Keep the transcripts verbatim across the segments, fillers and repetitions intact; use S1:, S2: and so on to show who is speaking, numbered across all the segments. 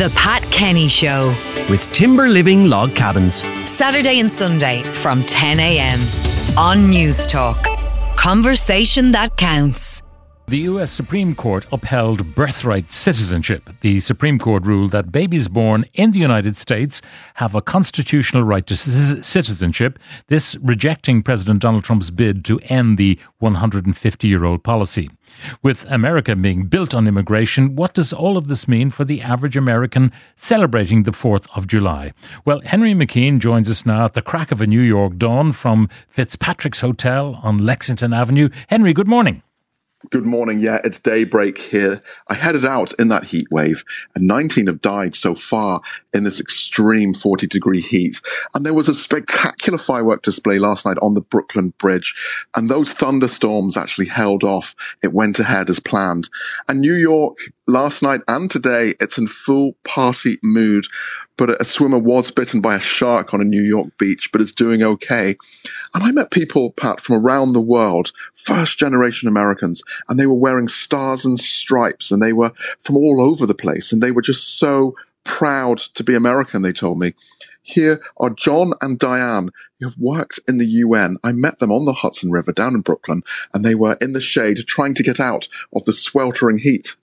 S1: The Pat Kenny Show.
S2: With Timber Living Log Cabins.
S1: Saturday and Sunday from ten a.m. on News Talk. Conversation that counts.
S3: The U S Supreme Court upheld birthright citizenship. The Supreme Court ruled that babies born in the United States have a constitutional right to c- citizenship, this rejecting President Donald Trump's bid to end the one hundred fifty-year-old policy. With America being built on immigration, what does all of this mean for the average American celebrating the fourth of July? Well, Henry McKean joins us now at the crack of a New York dawn from Fitzpatrick's Hotel on Lexington Avenue. Henry, good morning.
S4: Good morning. Yeah, it's daybreak here. I headed out in that heat wave, and nineteen have died so far in this extreme forty degree heat. And there was a spectacular firework display last night on the Brooklyn Bridge, and those thunderstorms actually held off. It went ahead as planned. And New York, last night and today, it's in full party mood. But a swimmer was bitten by a shark on a New York beach, but is doing okay. And I met people, Pat, from around the world, first generation Americans, and they were wearing stars and stripes, and they were from all over the place, and they were just so proud to be American, they told me. Here are John and Diane, who have worked in the U N. I met them on the Hudson River down in Brooklyn, and they were in the shade trying to get out of the sweltering heat.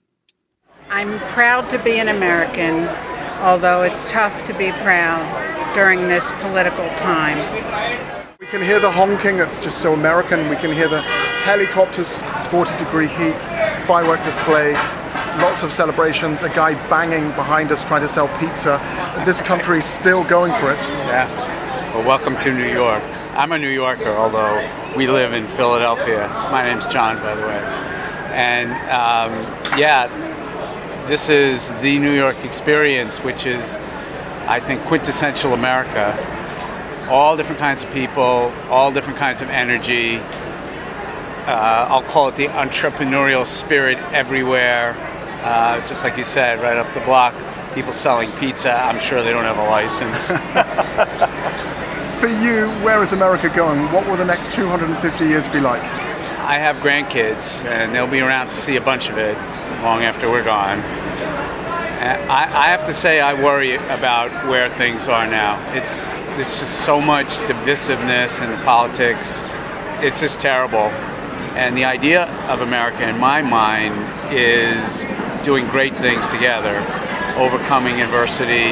S5: I'm proud to be an American, although it's tough to be proud during this political time.
S6: We can hear the honking, it's just so American. We can hear the helicopters, it's forty degree heat, firework display, lots of celebrations, a guy banging behind us trying to sell pizza. This country's still going for it.
S7: Yeah, well, welcome to New York. I'm a New Yorker, although we live in Philadelphia. My name's John, by the way. And um, yeah, this is the New York experience, which is, I think, quintessential America. All different kinds of people, all different kinds of energy. Uh, I'll call it the entrepreneurial spirit everywhere. Uh, just like you said, right up the block, people selling pizza. I'm sure they don't have a license.
S6: For you, where is America going? What will the next two hundred fifty years be like?
S7: I have grandkids, and they'll be around to see a bunch of it long after we're gone. I, I have to say I worry about where things are now. It's there's just so much divisiveness in the politics. It's just terrible. And the idea of America, in my mind, is doing great things together, overcoming adversity,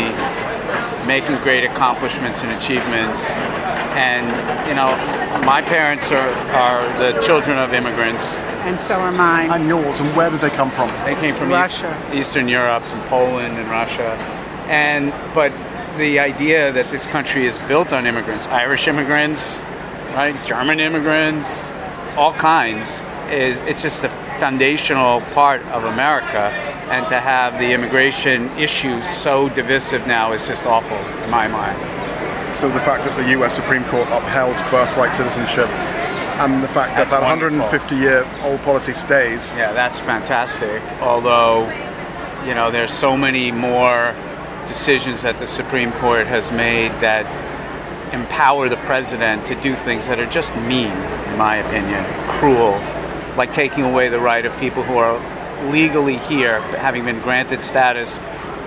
S7: making great accomplishments and achievements. And, you know, my parents are, are the children of immigrants.
S5: And so are mine.
S6: And yours, and where did they come from?
S7: They came from
S5: Russia.
S7: East, Eastern Europe, from Poland and Russia. And, but the idea that this country is built on immigrants, Irish immigrants, right, German immigrants, all kinds, is it's just a foundational part of America. And to have the immigration issue so divisive now is just awful, in my mind.
S6: So the fact that the U S Supreme Court upheld birthright citizenship and the fact that
S7: That's
S6: that
S7: wonderful.
S6: one hundred fifty year old policy stays.
S7: Yeah, that's fantastic. Although, you know, there's so many more decisions that the Supreme Court has made that empower the president to do things that are just mean, in my opinion, cruel, like taking away the right of people who are legally here, having been granted status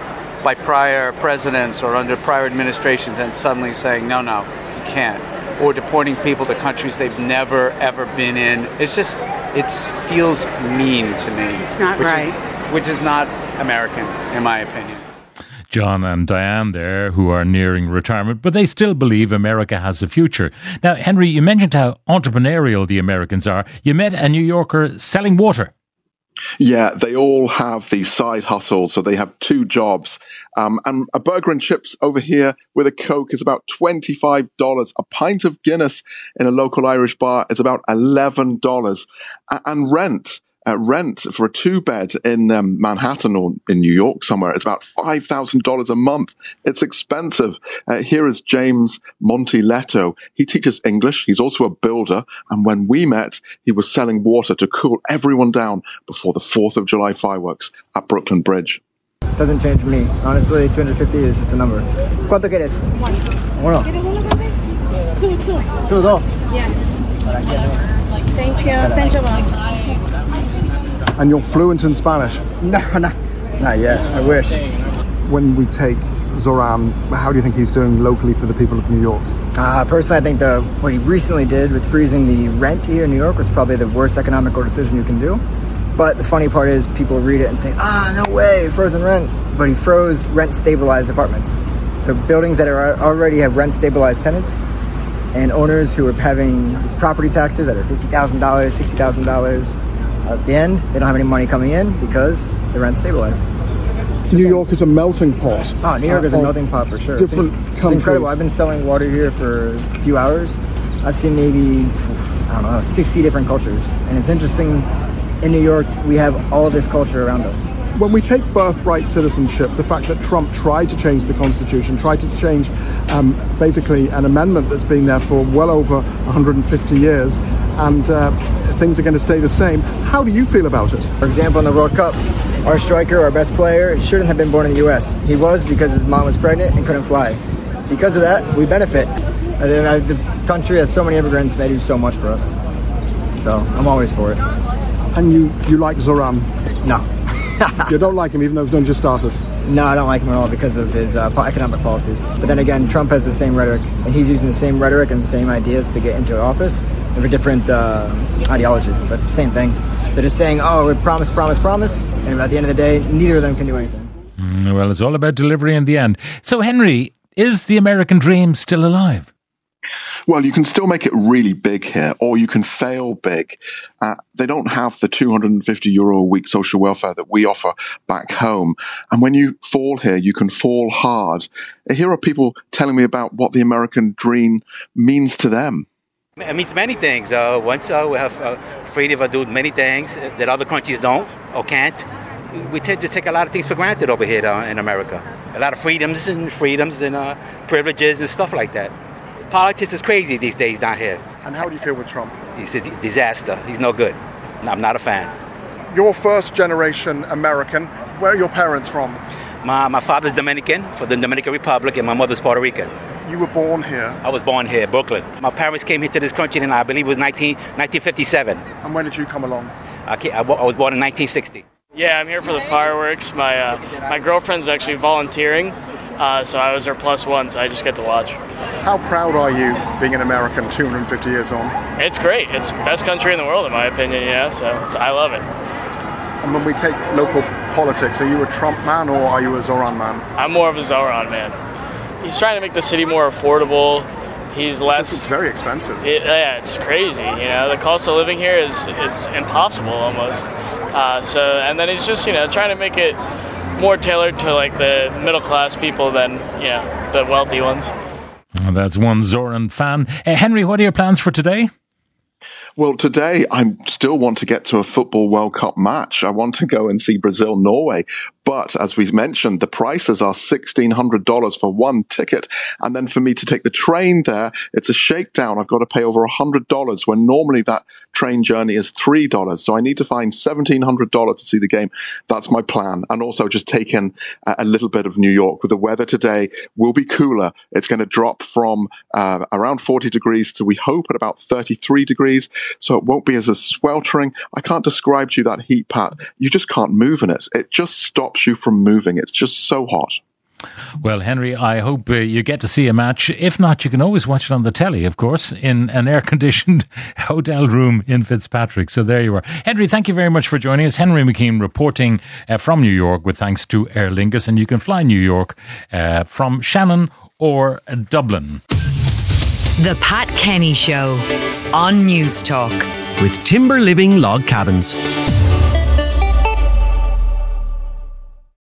S7: by prior presidents or under prior administrations, and suddenly saying, no, no, you can't. Or deporting people to countries they've never, ever been in. It's just, it feels mean to me.
S5: It's not
S7: which
S5: right.
S7: Is, which is not American, in my opinion.
S3: John and Diane there, who are nearing retirement, but they still believe America has a future. Now, Henry, you mentioned how entrepreneurial the Americans are. You met a New Yorker selling water.
S4: Yeah, they all have these side hustles, so they have two jobs. Um, and a burger and chips over here with a Coke is about twenty-five dollars. A pint of Guinness in a local Irish bar is about eleven dollars. And rent, uh, rent for a two-bed in um, Manhattan or in New York somewhere is about five thousand dollars a month. It's expensive. Uh, here is James Montiletto. He teaches English. He's also a builder. And when we met, he was selling water to cool everyone down before the fourth of July fireworks at Brooklyn Bridge.
S8: Doesn't change me. Honestly, two hundred fifty is just a number. ¿Cuánto quieres? One. Uno.
S9: Two, two.
S8: Two, dos.
S9: Yes. Thank you. Thank you.
S6: And you're fluent in Spanish?
S8: No, no, not yet. I wish.
S6: when we take Zoran, how do you think he's doing locally for the people of New York?
S8: Uh, personally, I think the what he recently did with freezing the rent here in New York was probably the worst economical decision you can do. But the funny part is people read it and say, ah, no way, frozen rent. But he froze rent-stabilized apartments. So buildings that are already have rent-stabilized tenants and owners who are having these property taxes that are fifty thousand dollars, sixty thousand dollars. At the end, they don't have any money coming in because the rent's stabilized.
S6: New York is a melting pot.
S8: Oh, New York uh, is a melting pot for sure.
S6: Different
S8: it's,
S6: countries.
S8: It's incredible. I've been selling water here for a few hours. I've seen maybe, I don't know, sixty different cultures. And it's interesting, in New York, we have all of this culture around us.
S6: When we take birthright citizenship, the fact that Trump tried to change the Constitution, tried to change um, basically an amendment that's been there for well over one hundred fifty years, and uh, things are going to stay the same. How do you feel about it?
S8: For example, in the World Cup, our striker, our best player, shouldn't have been born in the U S. He was because his mom was pregnant and couldn't fly. Because of that, we benefit. And then, uh, the country has so many immigrants, and they do so much for us. So I'm always for it.
S6: And you, you like Zoran?
S8: No.
S6: You don't like him even though he's only just started?
S8: No, I don't like him at all because of his uh, economic policies. But then again, Trump has the same rhetoric, and he's using the same rhetoric and the same ideas to get into office with a different uh, ideology. But it's the same thing. They're just saying, oh, we promise, promise, promise. And at the end of the day, neither of them can do anything.
S3: Mm, well, it's all about delivery in the end. So, Henry, is the American dream still alive?
S4: Well, you can still make it really big here, or you can fail big. Uh, they don't have the two hundred fifty euro a week social welfare that we offer back home. And when you fall here, you can fall hard. Here are people telling me about what the American dream means to them.
S10: It means many things. Uh, once uh, we have uh, freedom to do many things that other countries don't or can't. We tend to take a lot of things for granted over here uh, in America. A lot of freedoms and freedoms and uh, privileges and stuff like that. Politics is crazy these days down here.
S6: And how do you feel with Trump?
S10: He's a disaster. He's no good. I'm not a fan.
S6: You're first generation American. Where are your parents from?
S10: My my father's Dominican, for the Dominican Republic, and my mother's Puerto Rican.
S6: You were born here?
S10: I was born here, Brooklyn. My parents came here to this country in, I believe, it was nineteen, nineteen fifty-seven.
S6: And when did you come along?
S10: I, came, I, I was born in nineteen sixty.
S11: Yeah, I'm here for the fireworks. My uh, my girlfriend's actually volunteering, uh, so I was her plus one, so I just get to watch.
S6: How proud are you being an American two hundred fifty years on?
S11: It's great. It's the best country in the world, in my opinion, you know, so, so I love it.
S6: And when we take local politics, are you a Trump man or are you a Zoran man?
S11: I'm more of a Zoran man. He's trying to make the city more affordable. He's less...
S6: It's very expensive.
S11: It, yeah, it's crazy, you know. The cost of living here is it's impossible almost. Uh, so, and then he's just, you know, trying to make it more tailored to, like, the middle-class people than, you know, the wealthy ones.
S3: Oh, that's one Zoran fan. Uh, Henry, what are your plans for today?
S4: Well, today I still want to get to a football World Cup match. I want to go and see Brazil-Norway. But as we mentioned, the prices are sixteen hundred dollars for one ticket. And then for me to take the train there, it's a shakedown. I've got to pay over one hundred dollars when normally that train journey is three dollars. So I need to find seventeen hundred dollars to see the game. That's my plan. And also just take in a little bit of New York. With the weather today will be cooler. It's going to drop from uh, around forty degrees to, we hope, at about thirty-three degrees. So it won't be as a sweltering. I can't describe to you that heat, Pat. You just can't move in it. It just stops you from moving. It's just so hot.
S3: Well, Henry, I hope uh, you get to see a match. If not, you can always watch it on the telly, of course, in an air-conditioned hotel room in Fitzpatrick. So there you are. Henry, thank you very much for joining us. Henry McKean reporting uh, from New York with thanks to Aer Lingus. And you can fly New York uh, from Shannon or uh, Dublin.
S1: The Pat Kenny Show on News Talk.
S2: With Timber Living Log Cabins.